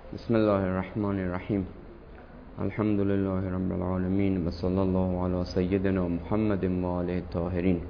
بسم الله الرحمن الرحيم الحمد لله رب العالمين وصلى الله على سيدنا محمد وآله الطاهرين.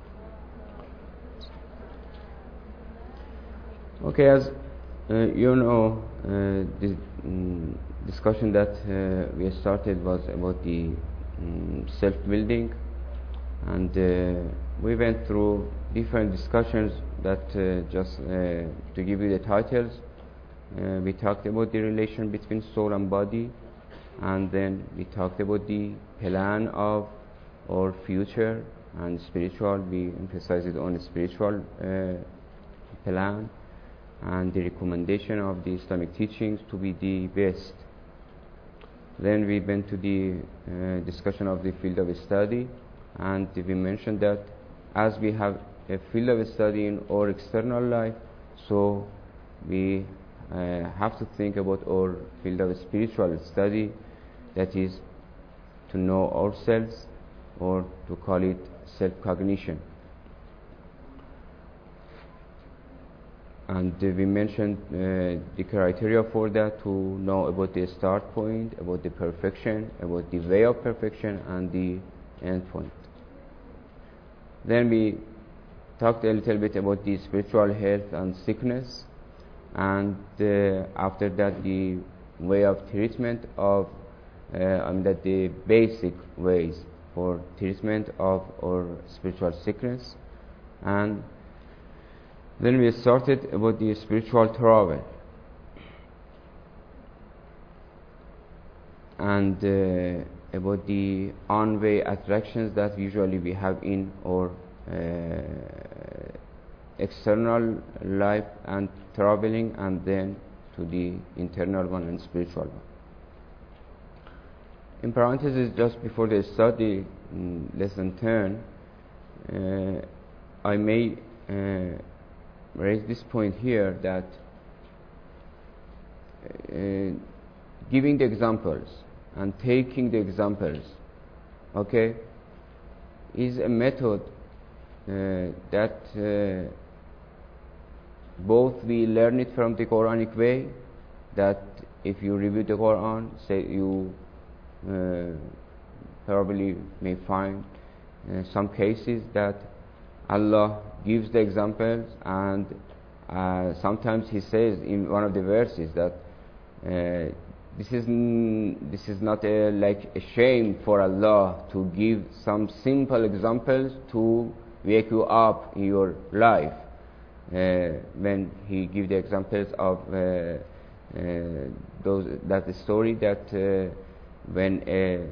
Okay, as you know, the discussion that we started was about the self-building, and we went through different discussions that just to give you the titles. We talked about the relation between soul and body, and then we talked about the plan of our future and spiritual. We emphasized on spiritual plan and the recommendation of the Islamic teachings to be the best. Then we went to the discussion of the field of study, and we mentioned that as we have a field of study in our external life, so we have to think about our field of spiritual study, that is to know ourselves, or to call it self-cognition. And we mentioned the criteria for that, to know about the start point, about the perfection, about the way of perfection, and the end point. Then we talked a little bit about the spiritual health and sickness, and after that the way of treatment of that the basic ways for treatment of our spiritual sickness. And then we started about the spiritual travel, and about the on-way attractions that usually we have in our external life and traveling, and then to the internal one and spiritual one. In parentheses, just before the study lesson 10, I may raise this point here, that giving the examples and taking the examples, okay, is a method that both we learn it from the Quranic way, that if you review the Quran, say you probably may find some cases that Allah gives the examples, and sometimes He says in one of the verses that this is not like a shame for Allah to give some simple examples to wake you up in your life. When He gives the examples of the story that when a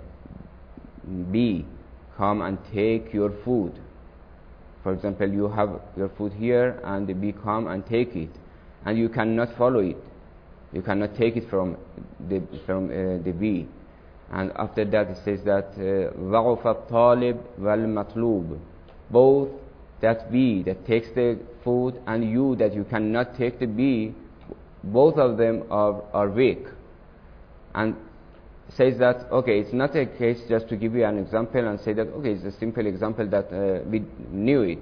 bee come and take your food. For example, you have your food here, and the bee come and take it, and you cannot follow it. You cannot take it from the bee. And after that, it says that ضعف الطالب والمطلوب. Both that bee that takes the food and you that you cannot take the bee, both of them are weak. And says that, okay, it's not a case just to give you an example and say that, okay, it's a simple example that we knew it.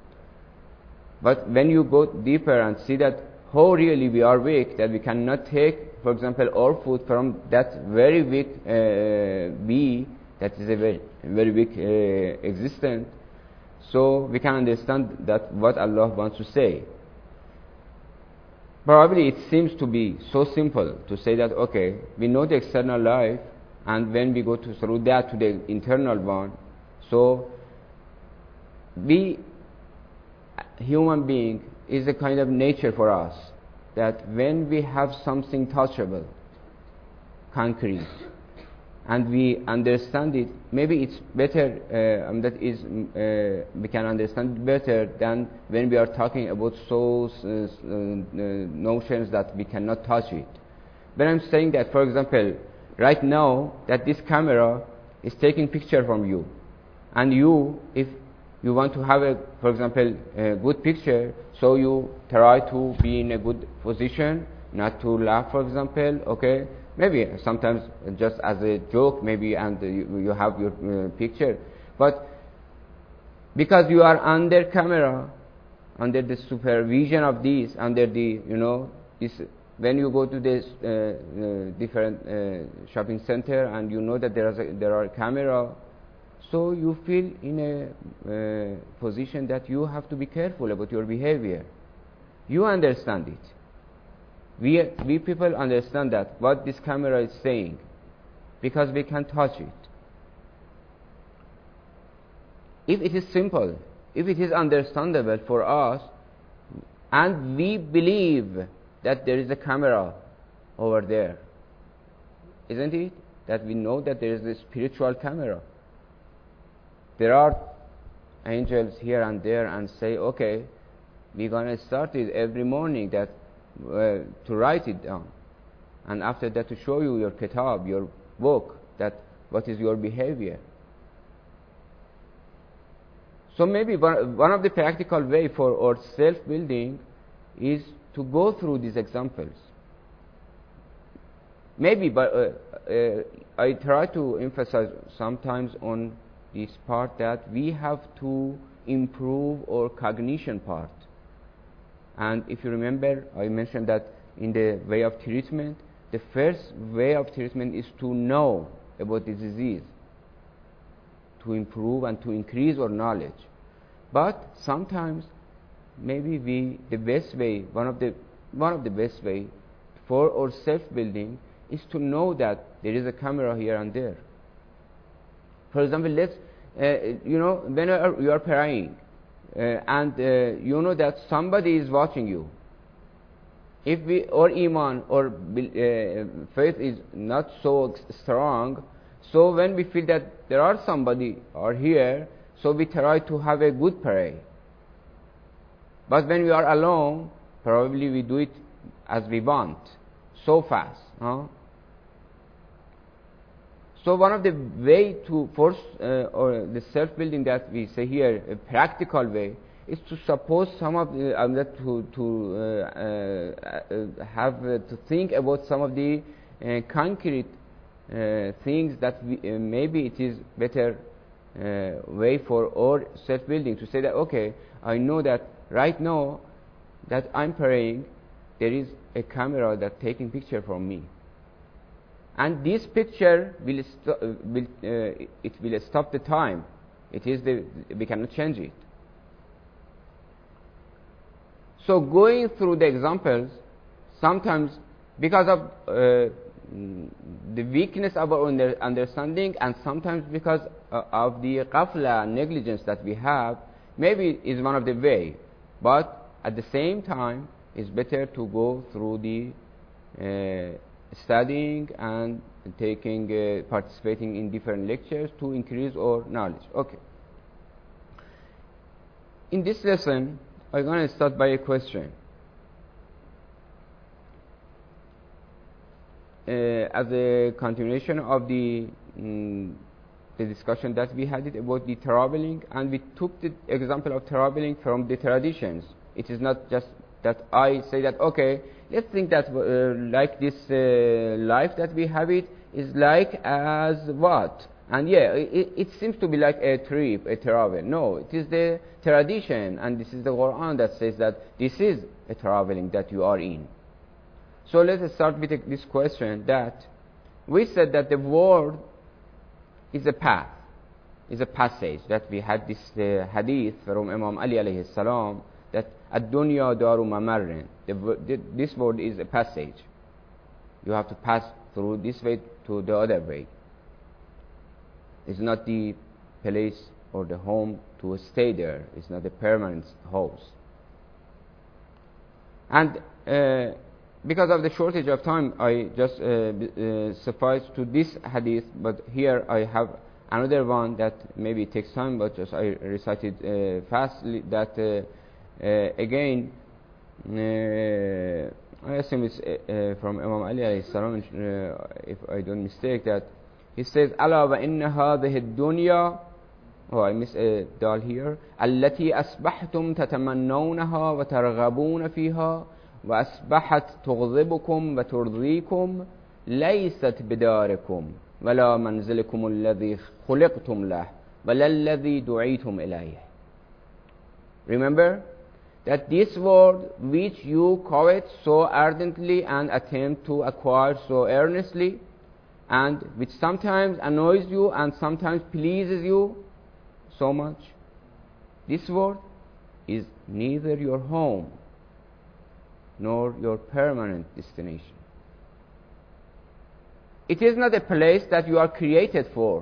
But when you go deeper and see that how really we are weak, that we cannot take, for example, our food from that very weak bee, that is a very weak existence, so we can understand that what Allah wants to say. Probably it seems to be so simple to say that, okay, we know the external life, and when we go through that to the internal one, so we, human being, is a kind of nature for us, that when we have something touchable, concrete, and we understand it, maybe it's better, we can understand it better than when we are talking about souls, notions that we cannot touch it. But I'm saying that, for example, right now, that this camera is taking picture from you, and you, if you want to have for example, a good picture, so you try to be in a good position, not to laugh, for example, okay? Maybe sometimes just as a joke, maybe, and you have your picture. But because you are under camera, under the supervision of this, under the, this when you go to this different shopping center and you know that there are camera, so you feel in a position that you have to be careful about your behavior. You understand it. We people understand that what this camera is saying, because we can touch it. If it is simple, if it is understandable for us, and we believe that there is a camera over there, isn't it? That we know that there is a spiritual camera. There are angels here and there, and say, okay, we're going to start it every morning that to write it down, and after that to show you your kitab, your book, that what is your behavior. So maybe one of the practical way for our self-building is to go through these examples. Maybe, but I try to emphasize sometimes on this part that we have to improve our cognition part. And if you remember, I mentioned that in the way of treatment, the first way of treatment is to know about the disease, to improve and to increase our knowledge. But sometimes maybe the best way, one of the best way for our self-building is to know that there is a camera here and there. For example, let's when you are praying and you know that somebody is watching you. If our iman or faith is not so strong, so when we feel that there are somebody are here, so we try to have a good prayer. But when we are alone, probably we do it as we want, so fast. So one of the way to force or the self-building that we say here, a practical way, is to suppose some of the, to think about some of the concrete things that maybe it is better way for our self-building, to say that, okay, I know that right now that I'm praying, there is a camera that taking picture from me, and this picture will stop the time. We cannot change it. So going through the examples, sometimes because of the weakness of our understanding, and sometimes because of the ghafla, negligence that we have, maybe is one of the way. But at the same time, it's better to go through the studying and participating in different lectures to increase our knowledge. Okay. In this lesson, I'm going to start by a question. As a continuation of the discussion that we had about the traveling, and we took the example of traveling from the traditions. It is not just that I say that, okay, let's think that like this life that we have it is like as what? And yeah, it seems to be like a trip, a travel. No, it is the tradition, and this is the Quran that says that this is a traveling that you are in. So let us start with this question, that we said that the world is a path, is a passage, that we had this hadith from Imam Ali alayhi salam, that ad-dunya daru mamarrin, this world is a passage. You have to pass through this way to the other way. It's not the place or the home to stay there. It's not a permanent house. And because of the shortage of time, I just suffice to this hadith, but here I have another one that maybe takes time, but just I recited fastly, that again, I assume it's from Imam Ali alayhi salam, if I don't mistake, that he says, "Ala wa inna hadhihi ad-dunya," oh, I miss a dal here, "allati asbahtum tatamannawnaha wa targhabuna fiha wa asbahat tughdibukum wa turdikum laysat bidarikum wa la manzilikum alladhi khuliqtum lah wa la alladhi du'itum ilayh." Remember that this world which you covet so ardently and attempt to acquire so earnestly, and which sometimes annoys you and sometimes pleases you so much, this world is neither your home nor your permanent destination. It is not a place that you are created for.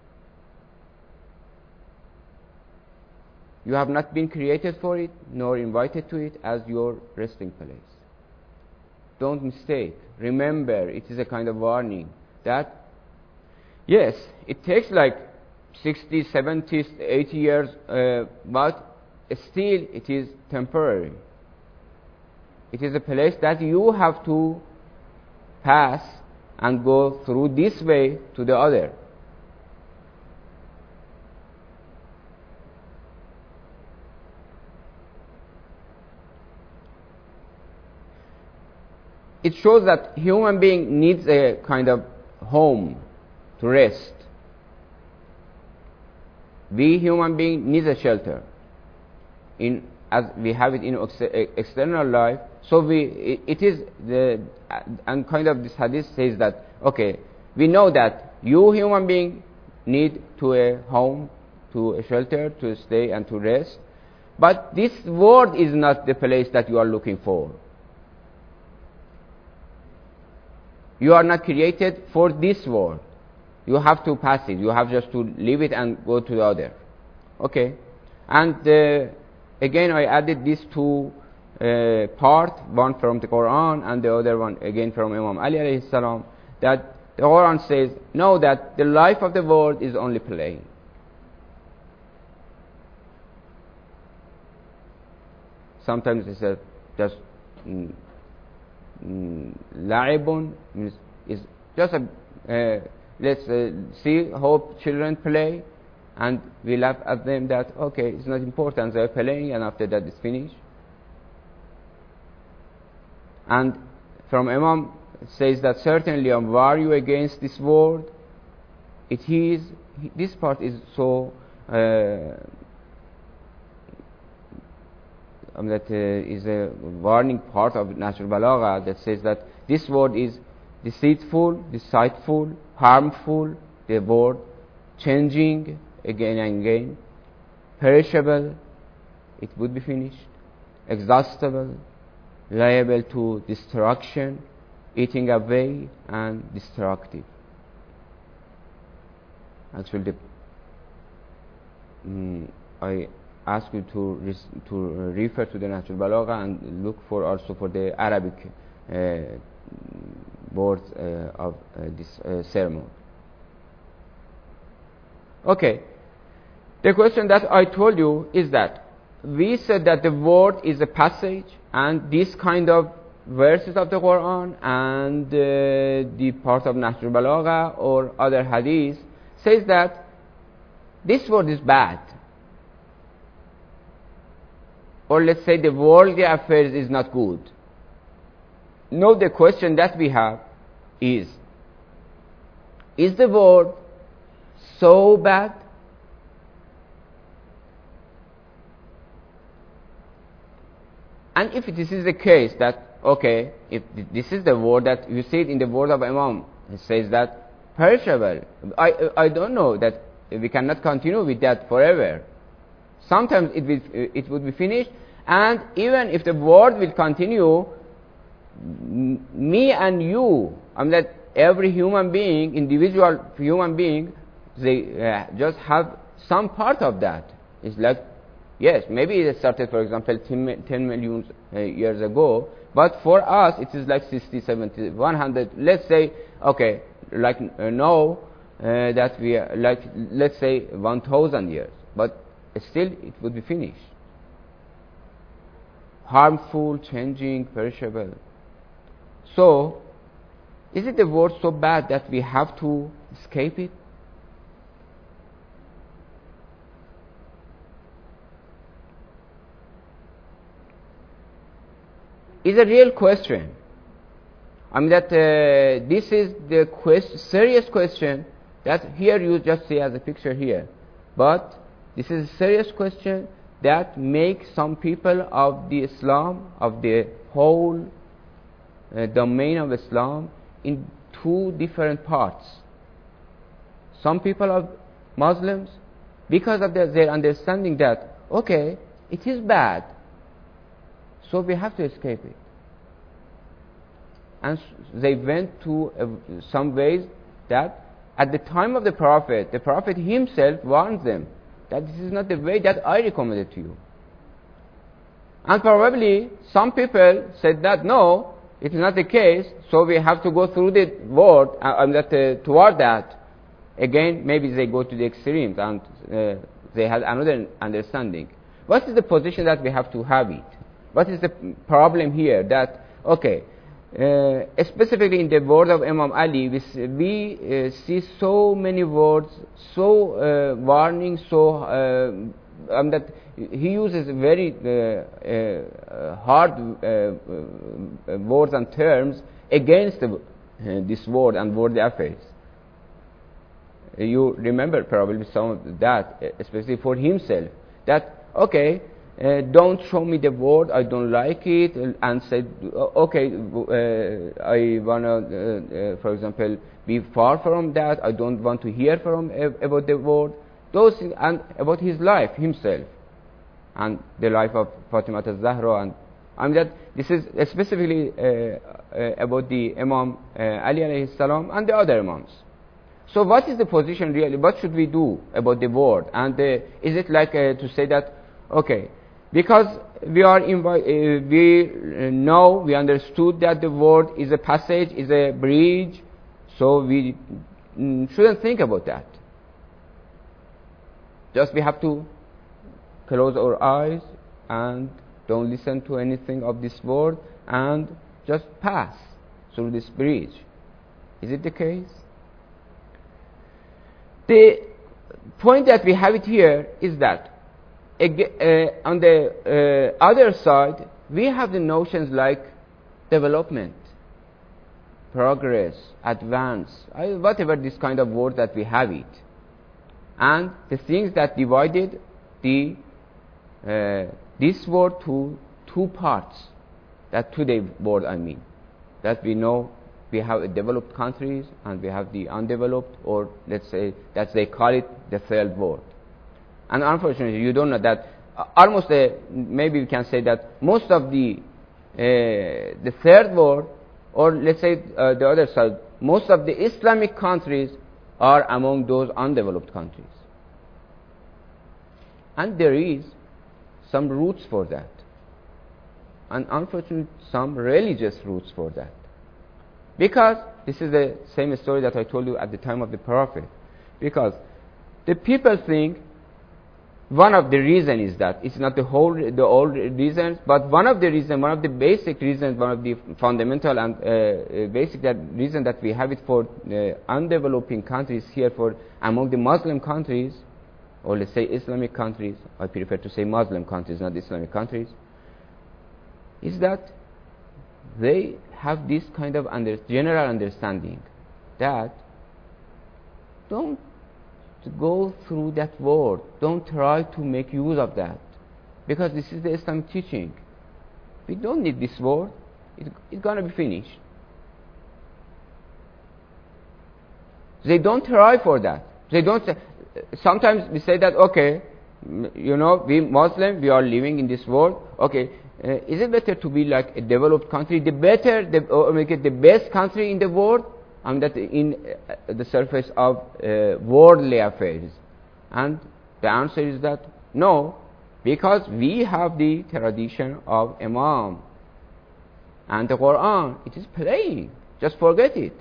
You have not been created for it, nor invited to it as your resting place. Don't mistake. Remember, it is a kind of warning that, yes, it takes like 60, 70, 80 years, but still it is temporary. It is a place that you have to pass and go through this way to the other. It shows that human being needs a kind of home to rest. We human being needs a shelter, as we have it in external life. So it is and kind of this hadith says that, okay, we know that you human being need to a home, to a shelter, to stay and to rest. But this world is not the place that you are looking for. You are not created for this world. You have to pass it. You have just to leave it and go to the other. Okay. And again, I added these two parts, one from the Quran and the other one again from Imam Ali alayhi salam, that the Quran says, know that the life of the world is only playing. Sometimes it says just la'ibun, means is just a let's see how children play, and we laugh at them that, okay, it's not important, they're playing, and after that it's finished. And from Imam it says that certainly I warn you against this world. It is, this part is so that is a warning part of Nahj al-Balagha that says that this word is deceitful, deceitful, harmful, the word changing again and again, perishable, it would be finished, exhaustible, liable to destruction, eating away, and destructive. Actually, I ask you to refer to the Nahj al-Balagha and look for also for the Arabic words of this sermon. Okay, the question that I told you is that we said that the word is a passage, and this kind of verses of the Quran and the part of Nahj al-Balagha or other hadith says that this word is bad, or let's say the worldly affairs is not good. Now the question that we have is the world so bad? And if this is the case, that okay, if this is the word that you see it in the word of Imam, it says that perishable. I don't know that we cannot continue with that forever. Sometimes it would be finished, and even if the word will continue, me and you, I mean that every human being, individual human being, they just have some part of that. It's like, yes, maybe it started, for example, 10 million years ago, but for us it is like 60, 70, 100, let's say, okay, like now that we are, like, let's say 1,000 years, but still it would be finished. Harmful, changing, perishable. So, is it the word so bad that we have to escape it? It's a real question. I mean that this is the serious question that here you just see as a picture here. But this is a serious question that make some people of the Islam, of the whole domain of Islam, in two different parts. Some people are Muslims because of their understanding that, okay, it is bad, so we have to escape it. And they went to some ways that at the time of the Prophet himself warned them that this is not the way that I recommended to you. And probably some people said that no, it is not the case, so we have to go through the word toward that. Again, maybe they go to the extremes and they had another understanding. What is the position that we have to have it? What is the problem here? That, okay, specifically in the word of Imam Ali, we see so many words, so warning, so that he uses very hard words and terms against this word and worldly affairs. You remember probably some of that, especially for himself, that, okay, don't show me the word, I don't like it, and said, okay, I want to, for example, be far from that, I don't want to hear from about the word, those things, and about his life himself, and the life of Fatima al-Zahra, and that this is specifically about the Imam Ali alayhi salam and the other Imams. So what is the position really? What should we do about the word? And is it like to say that, okay, because we know, we understood that the word is a passage, is a bridge, so we shouldn't think about that. Just we have to close our eyes and don't listen to anything of this word and just pass through this bridge. Is it the case? The point that we have it here is that on the other side, we have the notions like development, progress, advance, whatever this kind of word that we have it. And the things that divided this word to two parts, that today word I mean, that we know we have developed countries and we have the undeveloped, or let's say that they call it the third world. And unfortunately, you don't know that almost maybe we can say that most of the third world, or let's say the other side, most of the Islamic countries are among those undeveloped countries. And there is some roots for that. And unfortunately, some religious roots for that. Because this is the same story that I told you at the time of the Prophet. Because the people think one of the reasons is that it's not the all reasons, but one of the reasons, one of the basic reasons, one of the fundamental and basic reason that we have it for undeveloping countries here, for among the Muslim countries, or let's say Islamic countries, I prefer to say Muslim countries, not Islamic countries, is that they have this kind of general understanding that don't go through that word, don't try to make use of that, because this is the Islamic teaching. We don't need this word, it's going to be finished. They don't try for that. They don't say, sometimes we say that, okay, you know, we Muslim, we are living in this world, okay, is it better to be like a developed country, or make it the best country in the world, and that in the surface of worldly affairs? And the answer is that no, because we have the tradition of Imam and the Quran. It is plain, just forget it.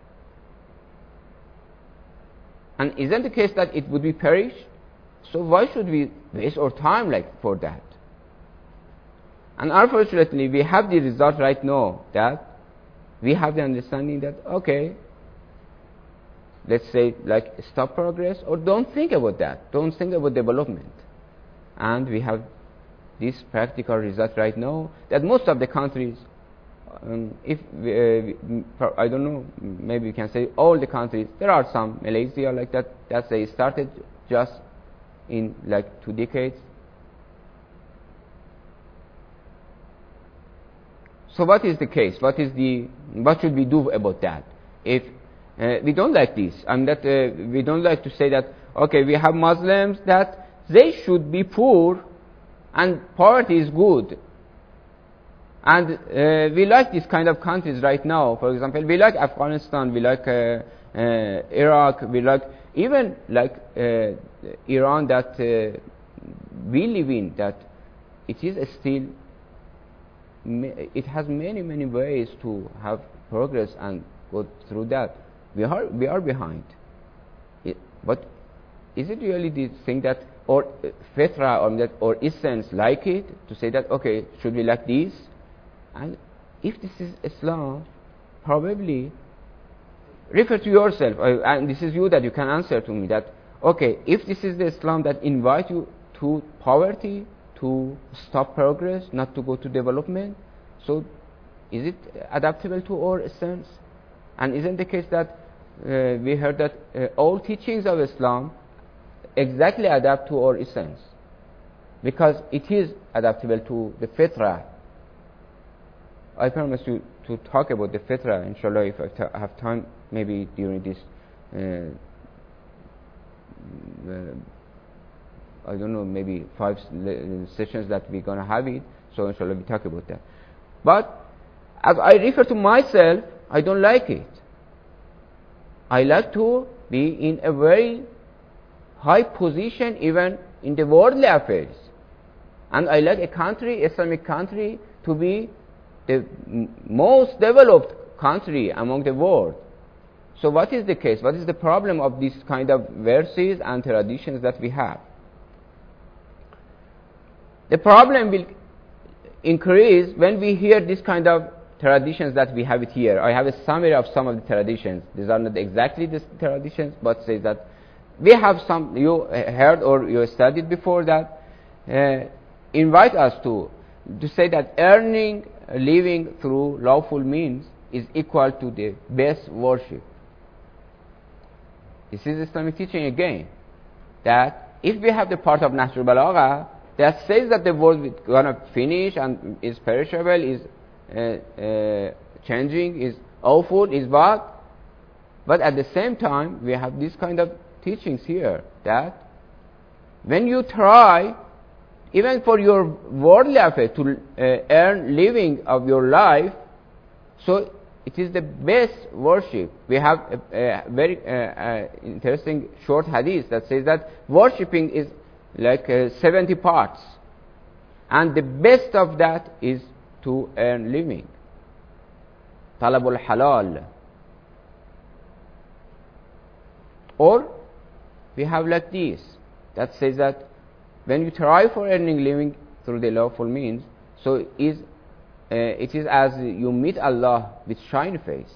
And isn't the case that it would be perished? So why should we waste our time like for that? And unfortunately, we have the result right now that we have the understanding that, okay, let's say like stop progress, or don't think about that, don't think about development. And we have this practical result right now that most of the countries, I don't know, maybe we can say all the countries, there are some, Malaysia like that they started just in like 2 decades, So what is the case? What should we do about that? If we don't like this, and that we don't like to say that, okay, we have Muslims that they should be poor and poverty is good. And we like this kind of countries right now. For example, we like Afghanistan, we like Iraq, we like even like Iran that we live in, that it is still, it has many ways to have progress and go through that. We are behind. But is it really the thing that, or fitra, or that, or essence like it, to say that, okay, should we like this? And if this is Islam, probably refer to yourself, and this is you that you can answer to me, that, okay, if this is the Islam that invite you to poverty, to stop progress, not to go to development, so is it adaptable to our essence? And isn't the case that we heard that all teachings of Islam exactly adapt to our essence, because it is adaptable to the fitrah. I promise you to talk about the fitrah, inshallah, if I have time, maybe during this I don't know, maybe 5 sessions that we're going to have it, so inshallah we talk about that. But as I refer to myself, I don't like it. I like to be in a very high position even in the worldly affairs. And I like a country, Islamic country, to be the most developed country among the world. So what is the case? What is the problem of this kind of verses and traditions that we have? The problem will increase when we hear this kind of traditions that we have it here. I have a summary of some of the traditions. These are not exactly the traditions, but say that we have some, you heard or you studied before that, invite us to say that earning a living through lawful means is equal to the best worship. This is Islamic teaching again, that if we have the part of Nahj al-Balagha that says that the world is going to finish and is perishable, is changing, is awful, is bad, but at the same time we have this kind of teachings here, that when you try, even for your worldly affair, to earn living of your life, so it is the best worship. We have a very interesting short hadith that says that worshipping is like 70 parts, and the best of that is to earn living. Talabul halal. Or we have like this that says that when you try for earning living through the lawful means, so it is as you meet Allah with shiny face.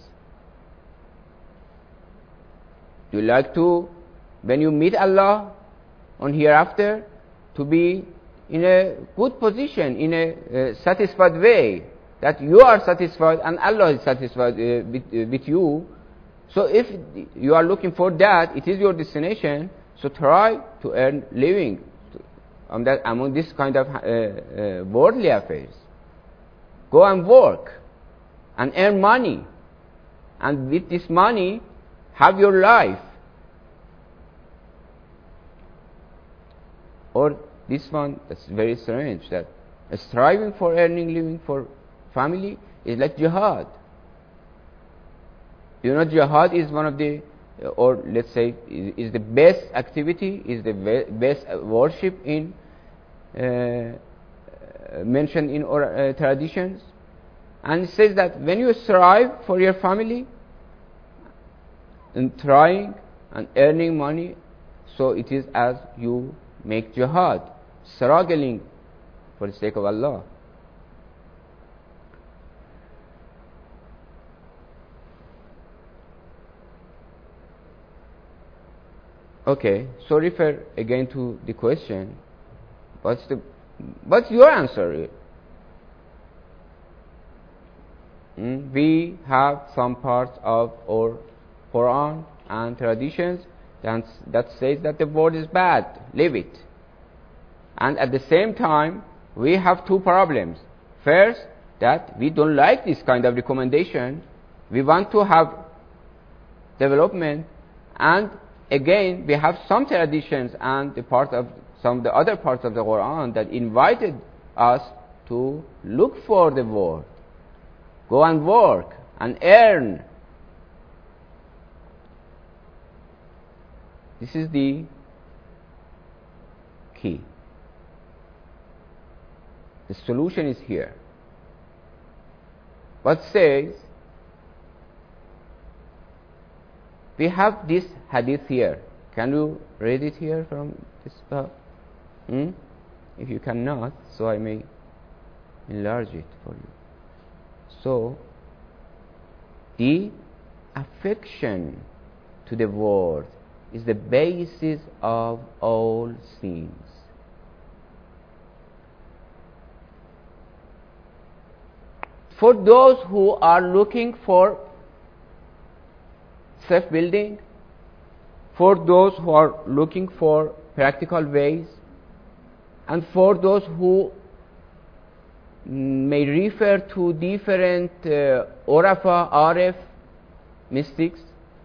Do you like to, when you meet Allah on hereafter, to be in a good position, in a satisfied way, that you are satisfied and Allah is satisfied with you? So if you are looking for that, it is your destination, so try to earn living among this kind of worldly affairs. Go and work and earn money, and with this money have your life. Or this one, that's very strange, that striving for earning living for family is like jihad. You know, jihad is one of the, or let's say, is the best activity, is the best worship in mentioned in our traditions. And it says that when you strive for your family and trying and earning money, so it is as you make jihad, struggling for the sake of Allah. Okay, so refer again to the question. What's your answer? We have some parts of our Quran and traditions that says that the world is bad, leave it. And at the same time, we have two problems. First, that we don't like this kind of recommendation. We want to have development, and again we have some traditions and some of the other parts of the Quran that invited us to look for the word, go and work and earn. This is the key. The solution is here. What says, we have this hadith here. Can you read it here from this book? If you cannot, so I may enlarge it for you. So, the affection to the word is the basis of all sins. For those who are looking for self-building, for those who are looking for practical ways, and for those who may refer to different Orafa, Arif, mystics,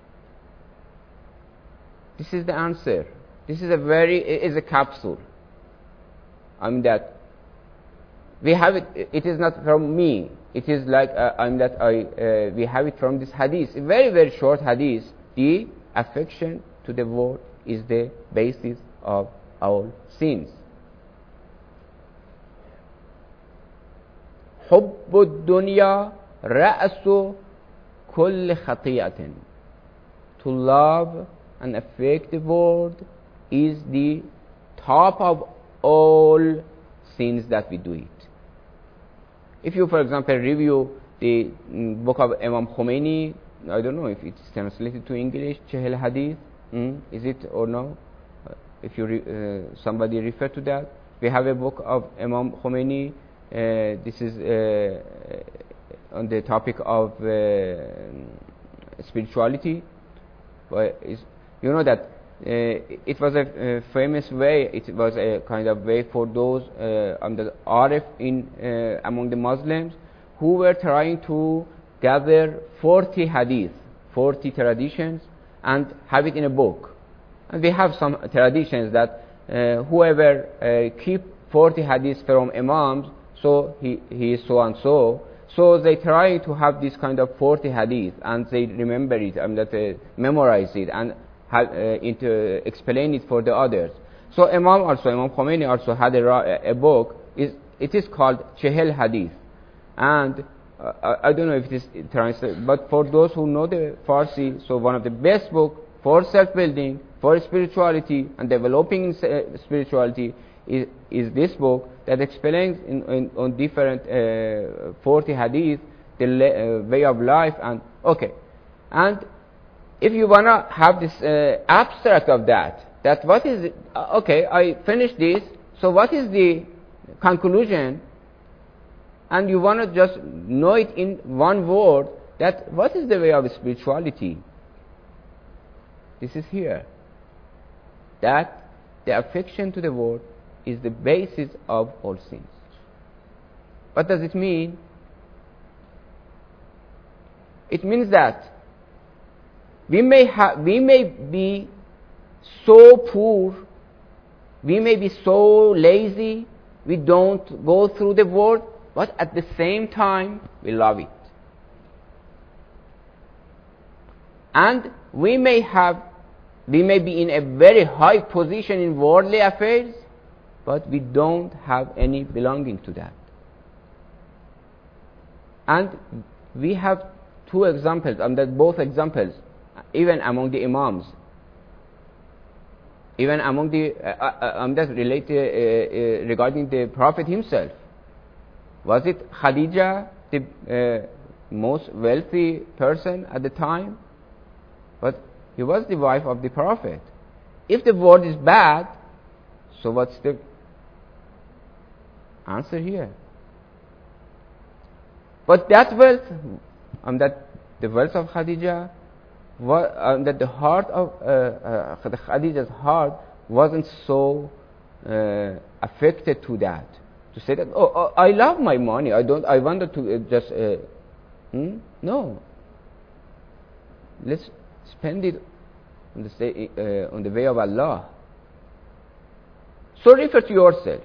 this is the answer. This is a capsule. I mean that we have it. It is not from me. It is like we have it from this hadith. A very, very short hadith. The affection to the word is the basis of all sins. حب الدنيا رأس كل خطيئة. To love and affect the world is the top of all sins that we do it. If you, for example, review the book of Imam Khomeini, I don't know if it's translated to English, Chehel Hadith, is it or no? If you somebody refer to that, we have a book of Imam Khomeini. This is on the topic of spirituality. You know that it was a famous way. It was a kind of way for those Arif among the Muslims who were trying to gather 40 hadith, 40 traditions, and have it in a book. And we have some traditions that whoever keep 40 hadiths from Imams, so he is so and so. So they try to have this kind of 40 hadith, and they remember it, that they memorize it, and explain it for the others. So Imam Khomeini also had a book. It is called Chehel Hadith, and I don't know if it is translated, but for those who know the Farsi, so one of the best books for self-building, for spirituality and developing spirituality is this book that explains on different 40 hadith the way of life. And if you wanna have this abstract of that what is it? Okay, I finished this, so what is the conclusion? And you wanna just know it in one word, that what is the way of spirituality? This is here. That the affection to the word is the basis of all sins. What does it mean? It means that we may be so poor, we may be so lazy, we don't go through the word, but at the same time we love it. And we may be in a very high position in worldly affairs, but we don't have any belonging to that. And we have two examples, both examples, even among the Imams, even among the that related regarding the Prophet himself. Was it Khadija, the most wealthy person at the time? But he was the wife of the Prophet. If the word is bad, so what's the answer here? But that wealth, that the wealth of Khadija, that the heart of Khadija's heart wasn't so affected to that. To say that, oh, I love my money, I wanted to just, no. Let's spend it on the way of Allah. So refer to yourself.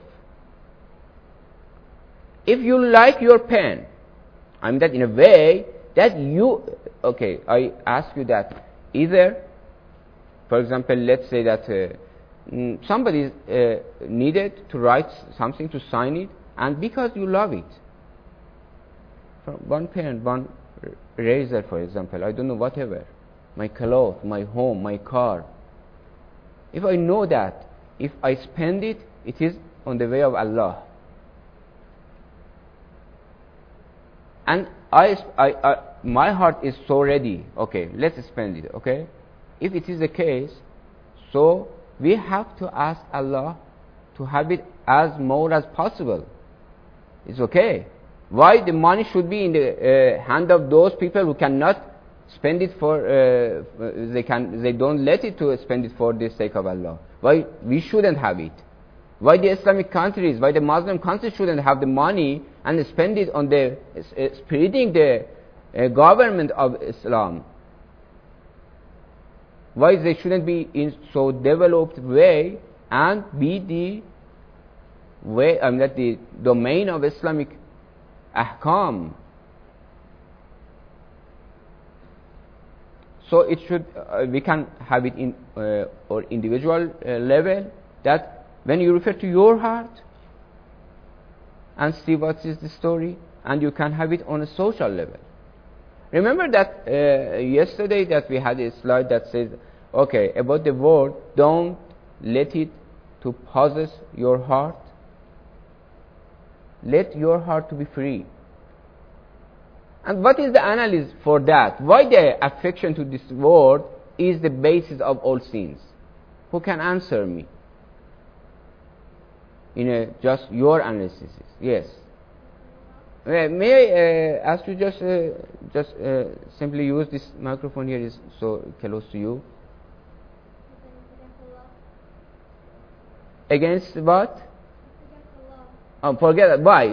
If you like your pen, I mean that in a way that you, okay, I ask you that either, for example, let's say that somebody needed to write something, to sign it, and because you love it, from one pen, one razor, for example, I don't know, whatever, my clothes, my home, my car, if I know that if I spend it, it is on the way of Allah, and my heart is so ready, okay, let's spend it, okay? If it is the case, so we have to ask Allah to have it as more as possible. It's okay. Why the money should be in the hand of those people who cannot spend it for, they don't let it to spend it for the sake of Allah? Why we shouldn't have it? Why the Islamic countries, why the Muslim countries shouldn't have the money and spend it on the spreading the government of Islam? Why they shouldn't be in so developed way and be the way, that the domain of Islamic ahkam? So it should, we can have it in or individual level, that when you refer to your heart and see what is the story, and you can have it on a social level. Remember that yesterday that we had a slide that says, okay, about the word, don't let it to possess your heart. Let your heart to be free. And what is the analysis for that? Why the affection to this word is the basis of all sins? Who can answer me? In just your analysis. Yes. May I ask you just simply use this microphone here, is so close to you. Against what? Forget it. Why?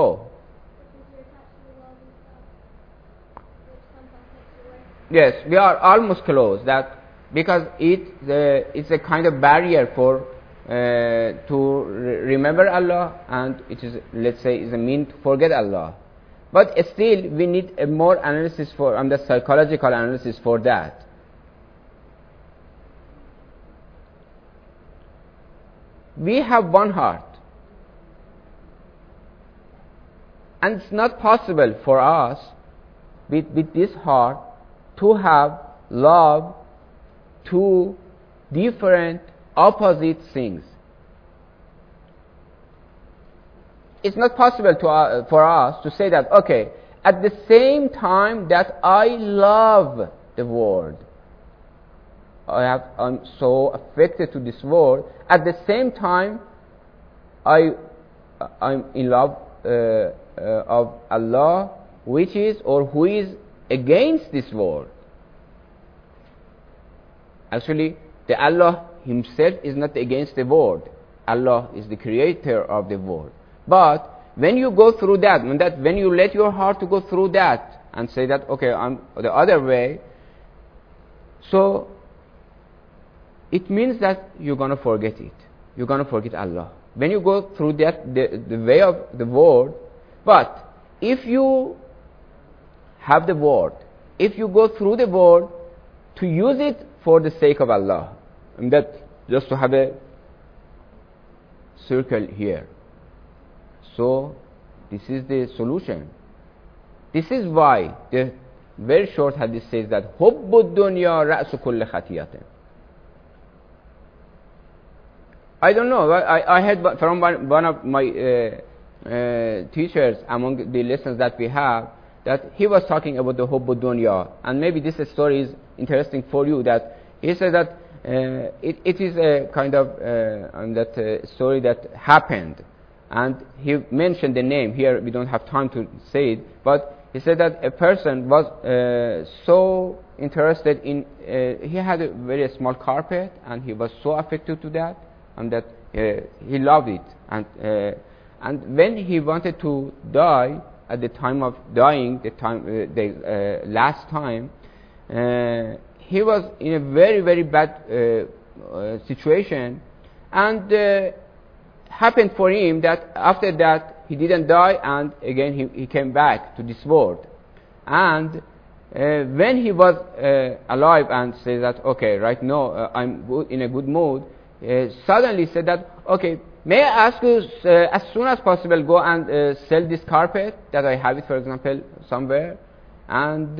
Yes, we are almost close. That because it's a kind of barrier for to remember Allah, and it is, let's say, is a mean to forget Allah. But still, we need a more analysis for, the psychological analysis for that. We have one heart, and it's not possible for us with this heart to have love to different opposite things. It's not possible for us to say that, okay, at the same time that I love the world, I'm so affected to this world, at the same time I'm in love of Allah, which is, or who is against this world. Actually, the Allah Himself is not against the world. Allah is the creator of the world. But when you go through that, when you let your heart to go through that and say that, okay, I'm the other way, so it means that you're going to forget it. You're going to forget Allah. When you go through that, the way of the world, but if you have the word, if you go through the word to use it for the sake of Allah, and that just to have a circle here. So this is the solution. This is why the very short hadith says that حُبُّ الدُّنْيَا رَأْسُ كُلِّ خَطِيَةٍ. I don't know, I heard from one of my teachers among the lessons that we have, that he was talking about the حُبُّ الدُّنْيا, and maybe this story is interesting for you, that he said that it is a kind of story that happened, and he mentioned the name. Here we don't have time to say it, but he said that a person was so interested in, he had a very small carpet, and he was so affected to that, and that he loved it, And when he wanted to die, at the time of dying, the last time, he was in a very, very bad situation, and happened for him that after that he didn't die, and again he came back to this world. And when he was alive and said that, okay, right now I'm good, in a good mood, suddenly said that, okay, may I ask you as soon as possible go and sell this carpet that I have it, for example, somewhere. And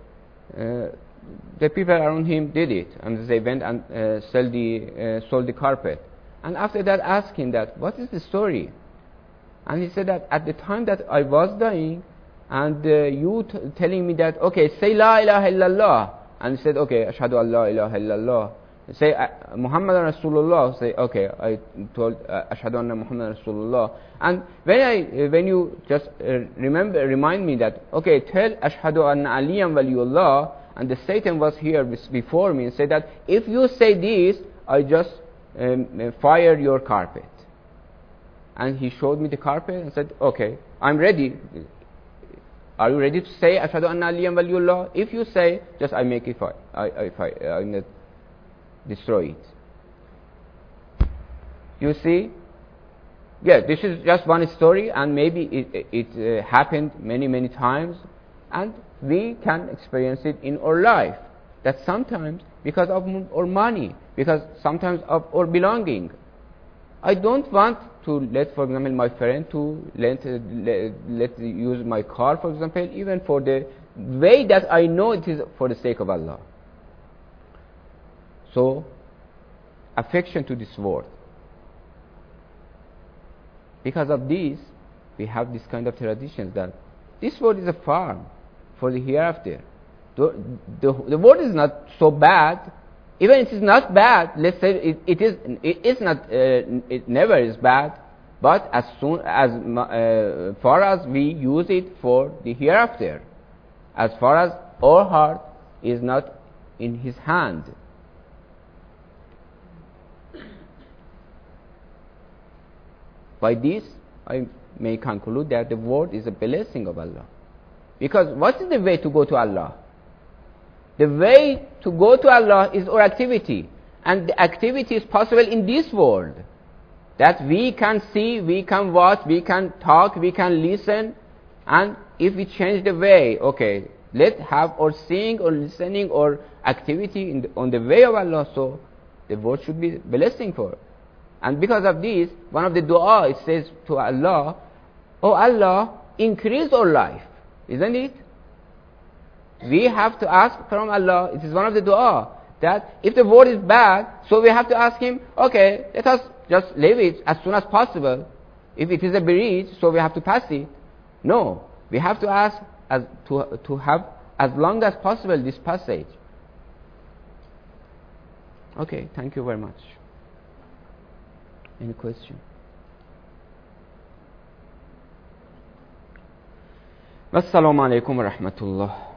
the people around him did it, and they went and sold the carpet. And after that asked him that, what is the story? And he said that at the time that I was dying, and you telling me that, okay, say La ilaha illallah. And he said, okay, Ashhadu an la ilaha illallah. Say Muhammad Rasulullah. Say, okay, I told Ashhadu anna Muhammad Rasulullah. And when you just remind me that, okay, tell Ashhadu anna Aliyan Waliullah, and the Satan was here before me and said that if you say this, I just fire your carpet. And he showed me the carpet and said, okay, I'm ready. Are you ready to say Ashhadu anna Aliyan Waliullah? If you say, just I make it fire. I destroy it. You see? Yeah, this is just one story, and maybe it happened many, many times, and we can experience it in our life. That sometimes because of our money, because sometimes of our belonging. I don't want to let, for example, my friend to let use my car, for example, even for the way that I know it is for the sake of Allah. So, affection to this world. Because of this, we have this kind of traditions that this world is a farm for the hereafter. The world is not so bad. Even if it is not bad, let's say it never is bad, but as far as we use it for the hereafter, as far as our heart is not in His hand. By this, I may conclude that the world is a blessing of Allah. Because what is the way to go to Allah? The way to go to Allah is our activity. And the activity is possible in this world. That we can see, we can watch, we can talk, we can listen. And if we change the way, okay, let's have our seeing or listening or activity on the way of Allah, so the world should be blessing for. And because of this, one of the dua, it says to Allah, oh Allah, increase our life. Isn't it? We have to ask from Allah, it is one of the dua, that if the world is bad, so we have to ask Him, okay, let us just leave it as soon as possible. If it is a bridge, so we have to pass it. No, we have to ask to have as long as possible this passage. Okay, thank you very much. Any question? Assalamu alaikum wa rahmatullah.